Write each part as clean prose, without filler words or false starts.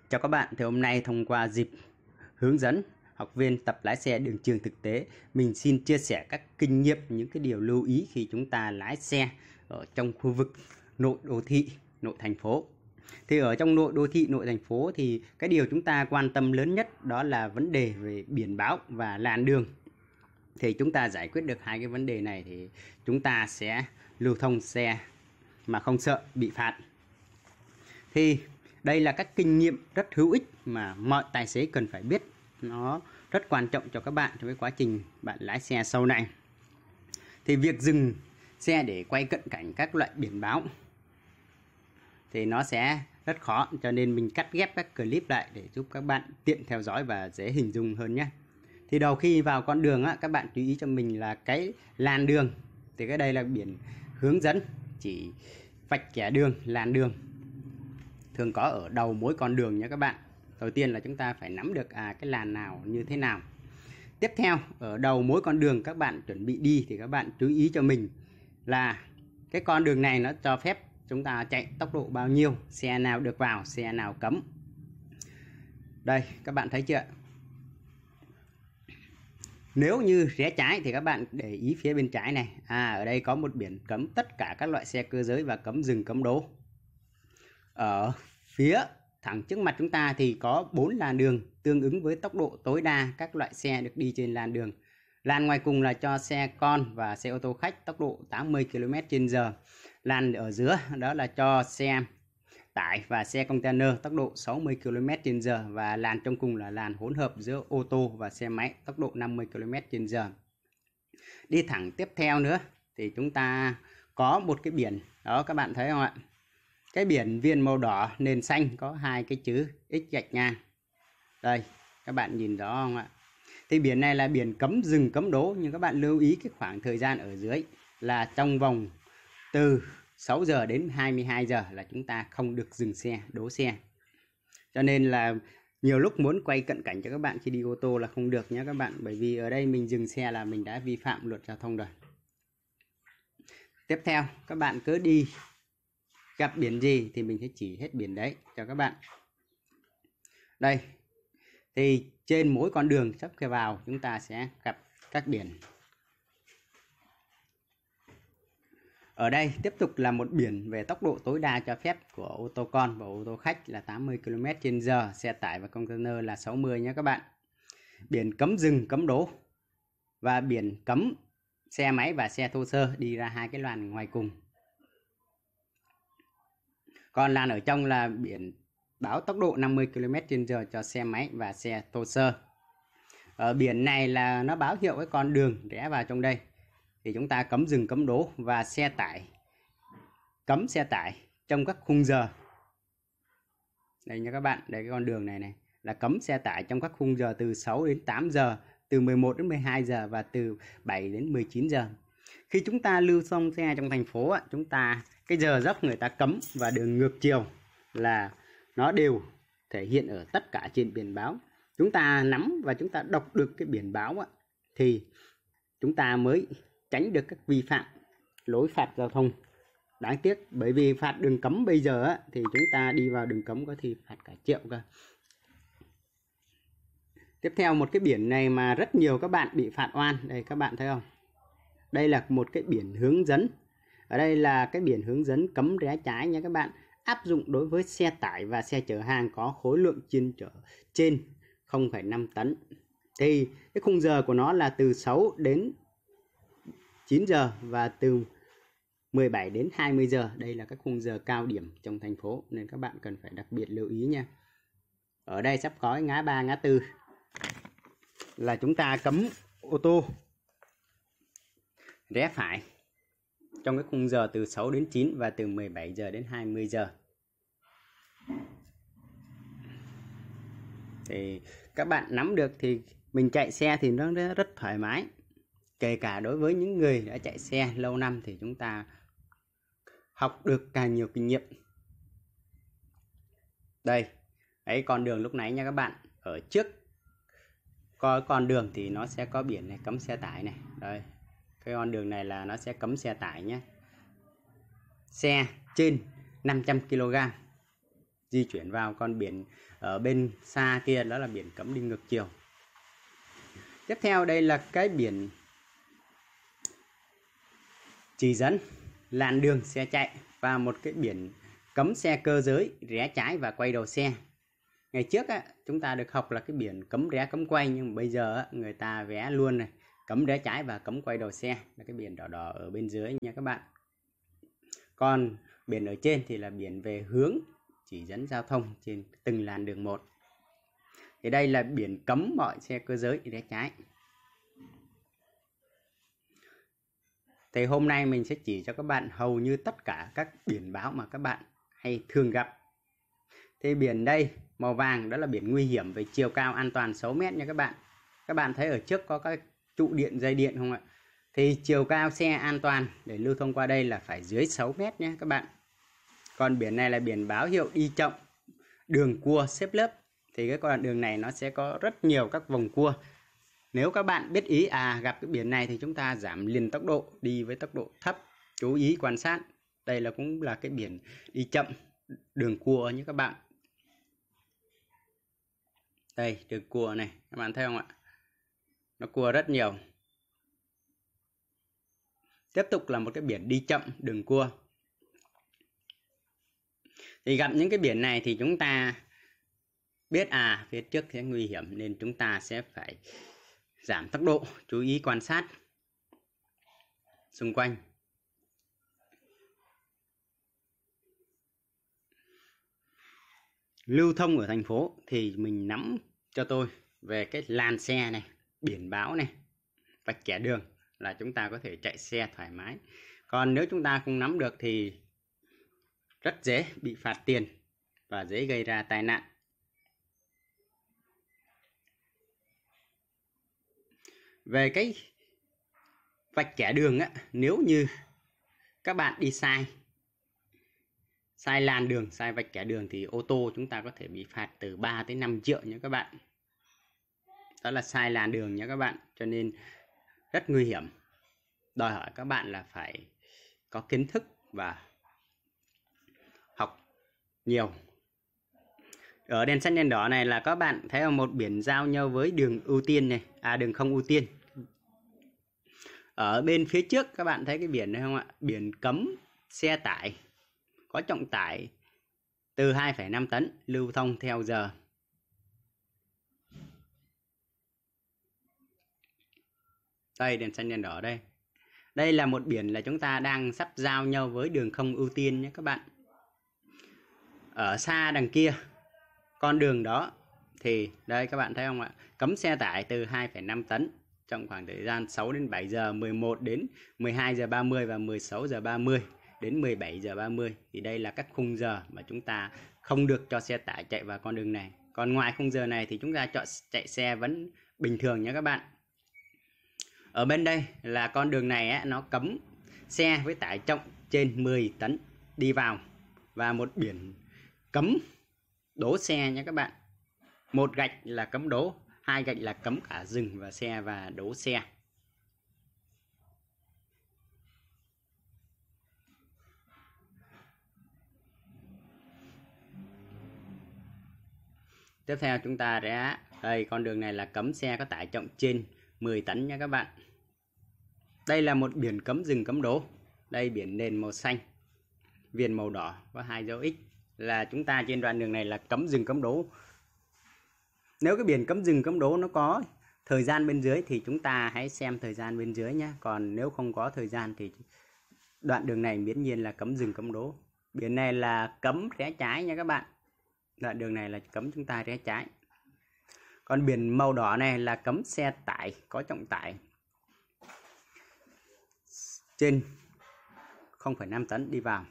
Chào các bạn, thì hôm nay thông qua dịp hướng dẫn học viên tập lái xe đường trường thực tế, mình xin chia sẻ các kinh nghiệm, những cái điều lưu ý khi chúng ta lái xe ở trong khu vực nội đô thị, nội thành phố. Thì ở trong nội đô thị, nội thành phố thì cái điều chúng ta quan tâm lớn nhất đó là vấn đề về biển báo và làn đường. Thì chúng ta giải quyết được hai cái vấn đề này thì chúng ta sẽ lưu thông xe mà không sợ bị phạt. Thì đây là các kinh nghiệm rất hữu ích mà mọi tài xế cần phải biết. Nó rất quan trọng cho các bạn trong cái quá trình bạn lái xe sau này. Thì việc dừng xe để quay cận cảnh các loại biển báo thì nó sẽ rất khó, cho nên mình cắt ghép các clip lại để giúp các bạn tiện theo dõi và dễ hình dung hơn nhé. Thì đầu khi vào con đường các bạn chú ý cho mình là cái làn đường. Thì cái đây là biển hướng dẫn chỉ vạch kẻ đường, làn đường thường có ở đầu mỗi con đường nha các bạn. Đầu tiên là chúng ta phải nắm được cái làn nào như thế nào. Tiếp theo, ở đầu mỗi con đường các bạn chuẩn bị đi thì các bạn chú ý cho mình là cái con đường này nó cho phép chúng ta chạy tốc độ bao nhiêu, xe nào được vào, xe nào cấm. Đây, các bạn thấy chưa? Nếu như rẽ trái thì các bạn để ý phía bên trái này. Ở đây có một biển cấm tất cả các loại xe cơ giới và cấm dừng cấm đỗ. Ở phía thẳng trước mặt chúng ta thì có 4 làn đường tương ứng với tốc độ tối đa các loại xe được đi trên làn đường. Làn ngoài cùng là cho xe con và xe ô tô khách tốc độ 80 km/h. Làn ở giữa đó là cho xe tải và xe container tốc độ 60 km/h. Và làn trong cùng là làn hỗn hợp giữa ô tô và xe máy tốc độ 50 km/h. Đi thẳng tiếp theo nữa thì chúng ta có một cái biển. Đó, các bạn thấy không ạ? Cái biển viền màu đỏ nền xanh có hai cái chữ X gạch ngang. Đây, các bạn nhìn rõ không ạ? Thì biển này là biển cấm dừng cấm đỗ, nhưng các bạn lưu ý cái khoảng thời gian ở dưới là trong vòng từ 6 giờ đến 22 giờ là chúng ta không được dừng xe, đỗ xe. Cho nên là nhiều lúc muốn quay cận cảnh cho các bạn khi đi ô tô là không được nhé các bạn, bởi vì ở đây mình dừng xe là mình đã vi phạm luật giao thông rồi. Tiếp theo, các bạn cứ đi gặp biển gì thì mình sẽ chỉ hết biển đấy cho các bạn. Đây, thì trên mỗi con đường sắp khi vào chúng ta sẽ gặp các biển. Ở đây tiếp tục là một biển về tốc độ tối đa cho phép của ô tô con và ô tô khách là 80 km/h, xe tải và container là 60 nhé các bạn. Biển cấm dừng cấm đỗ và biển cấm xe máy và xe thô sơ đi ra hai cái làn ngoài cùng. Còn làn ở trong là biển báo tốc độ 50 km/h cho xe máy và xe thô sơ. Ở biển này là nó báo hiệu cái con đường rẽ vào trong đây. Thì chúng ta cấm dừng cấm đỗ và xe tải. Cấm xe tải trong các khung giờ. Đây nha các bạn, đây cái con đường này này là cấm xe tải trong các khung giờ từ 6 đến 8 giờ, từ 11 đến 12 giờ và từ 7 đến 19 giờ. Khi chúng ta lưu thông xe trong thành phố, chúng ta cái giờ dốc người ta cấm và đường ngược chiều là nó đều thể hiện ở tất cả trên biển báo. Chúng ta nắm và chúng ta đọc được cái biển báo thì chúng ta mới tránh được các vi phạm lỗi phạt giao thông. Đáng tiếc bởi vì phạt đường cấm bây giờ thì chúng ta đi vào đường cấm có thì phạt cả triệu cơ. Tiếp theo một cái biển này mà rất nhiều các bạn bị phạt oan. Đây các bạn thấy không? Đây là một cái biển hướng dẫn. Ở đây là cái biển hướng dẫn cấm rẽ trái nha các bạn. Áp dụng đối với xe tải và xe chở hàng có khối lượng trên 0,5 tấn. Thì cái khung giờ của nó là từ 6 đến 9 giờ và từ 17 đến 20 giờ. Đây là các khung giờ cao điểm trong thành phố nên các bạn cần phải đặc biệt lưu ý nha. Ở đây sắp có ngã ba ngã tư là chúng ta cấm ô tô rẽ phải trong cái khung giờ từ 6 đến 9 và từ 17 giờ đến 20 giờ. Thì các bạn nắm được thì mình chạy xe thì nó rất thoải mái. Kể cả đối với những người đã chạy xe lâu năm thì chúng ta học được càng nhiều kinh nghiệm. Đây, đấy con đường lúc nãy nha các bạn. Ở trước có con đường thì nó sẽ có biển này cấm xe tải này. Đây, cái con đường này là nó sẽ cấm xe tải nhé. Xe trên 500 kg di chuyển vào. Còn biển ở bên xa kia đó là biển cấm đi ngược chiều. Tiếp theo đây là cái biển chỉ dẫn làn đường xe chạy và một cái biển cấm xe cơ giới rẽ trái và quay đầu xe. Ngày trước á, chúng ta được học là cái biển cấm rẽ cấm quay, nhưng mà bây giờ á, người ta vẽ luôn này, cấm rẽ trái và cấm quay đầu xe, là cái biển đỏ đỏ ở bên dưới nha các bạn. Còn biển ở trên thì là biển về hướng chỉ dẫn giao thông trên từng làn đường một. Thì đây là biển cấm mọi xe cơ giới rẽ trái. Thì hôm nay mình sẽ chỉ cho các bạn hầu như tất cả các biển báo mà các bạn hay thường gặp. Thì biển đây màu vàng đó là biển nguy hiểm về chiều cao an toàn 6 mét nha các bạn. Các bạn thấy ở trước có các trụ điện, dây điện không ạ? Thì chiều cao xe an toàn để lưu thông qua đây là phải dưới 6 mét nhé các bạn. Còn biển này là biển báo hiệu đi chậm, đường cua xếp lớp. Thì cái con đường này nó sẽ có rất nhiều các vòng cua. Nếu các bạn biết ý gặp cái biển này thì chúng ta giảm liền tốc độ, đi với tốc độ thấp, chú ý quan sát. Đây là cũng là cái biển đi chậm, đường cua nhé các bạn. Đây đường cua này, các bạn thấy không ạ? Nó cua rất nhiều. Tiếp tục là một cái biển đi chậm, đường cua. Thì gặp những cái biển này thì chúng ta biết phía trước sẽ nguy hiểm nên chúng ta sẽ phải giảm tốc độ, chú ý quan sát xung quanh. Lưu thông ở thành phố thì mình nắm cho tôi về cái làn xe này, biển báo này, vạch kẻ đường là chúng ta có thể chạy xe thoải mái. Còn nếu chúng ta không nắm được thì rất dễ bị phạt tiền và dễ gây ra tai nạn. Về cái vạch kẻ đường á, nếu như các bạn đi sai làn đường, sai vạch kẻ đường thì ô tô chúng ta có thể bị phạt từ 3 tới 5 triệu nha các bạn. Đó là sai làn đường nha các bạn, cho nên rất nguy hiểm. Đòi hỏi các bạn là phải có kiến thức và học nhiều. Ở đèn xanh đèn đỏ này là các bạn thấy một biển giao nhau với đường ưu tiên này, đường không ưu tiên. Ở bên phía trước các bạn thấy cái biển này không ạ? Biển cấm xe tải có trọng tải từ 2,5 tấn lưu thông theo giờ. Đây đèn xanh đèn đỏ đây. Đây là một biển là chúng ta đang sắp giao nhau với đường không ưu tiên nhé các bạn. Ở xa đằng kia con đường đó thì đây các bạn thấy không ạ? Cấm xe tải từ 2,5 tấn trong khoảng thời gian 6 đến 7 giờ, 11 đến 12 giờ 30 và 16 giờ 30 đến 17 giờ 30. Thì đây là các khung giờ mà chúng ta không được cho xe tải chạy vào con đường này. Còn ngoài khung giờ này thì chúng ta chọn chạy xe vẫn bình thường nhé các bạn. Ở bên đây là con đường này nó cấm xe với tải trọng trên 10 tấn đi vào. Và một biển cấm đỗ xe nhé các bạn. Một gạch là cấm đỗ, hai gạch là cấm cả dừng và xe và đỗ xe. Tiếp theo chúng ta sẽ đây, con đường này là cấm xe có tải trọng trên 10 tấn nha các bạn. Đây là một biển cấm dừng cấm đỗ. Đây biển nền màu xanh, viền màu đỏ có 2 dấu X là chúng ta trên đoạn đường này là cấm dừng cấm đỗ. Nếu cái biển cấm dừng cấm đỗ nó có thời gian bên dưới thì chúng ta hãy xem thời gian bên dưới nhé. Còn nếu không có thời gian thì đoạn đường này miễn nhiên là cấm dừng cấm đỗ. Biển này là cấm rẽ trái nha các bạn. Đoạn đường này là cấm chúng ta rẽ trái. Còn biển màu đỏ này là cấm xe tải có trọng tải trên 0,5 tấn đi vào.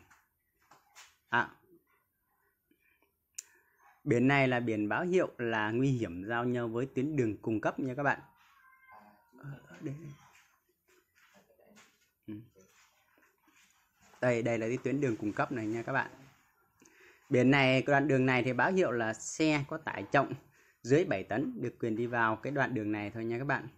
Biển này là biển báo hiệu là nguy hiểm giao nhau với tuyến đường cung cấp nha các bạn. Đây là cái tuyến đường cung cấp này nha các bạn. Biển này, đoạn đường này thì báo hiệu là xe có tải trọng dưới 7 tấn được quyền đi vào cái đoạn đường này thôi nha các bạn.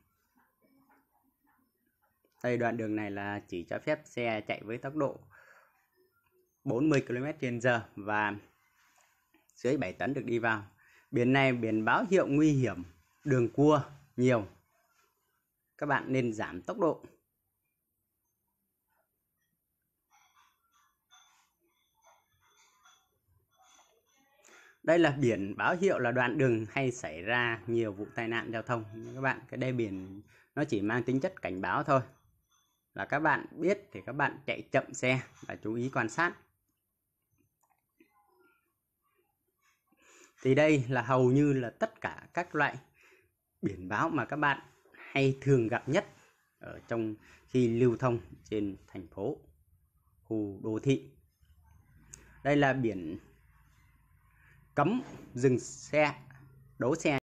Đây đoạn đường này là chỉ cho phép xe chạy với tốc độ 40 km/h và dưới 7 tấn được đi vào. Biển này biển báo hiệu nguy hiểm, đường cua nhiều. Các bạn nên giảm tốc độ. Đây là biển báo hiệu là đoạn đường hay xảy ra nhiều vụ tai nạn giao thông. Các bạn, cái đây biển nó chỉ mang tính chất cảnh báo thôi. Là các bạn biết thì các bạn chạy chậm xe và chú ý quan sát. Thì đây là hầu như là tất cả các loại biển báo mà các bạn hay thường gặp nhất ở trong khi lưu thông trên thành phố, khu đô thị. Đây là biển cấm dừng xe, đỗ xe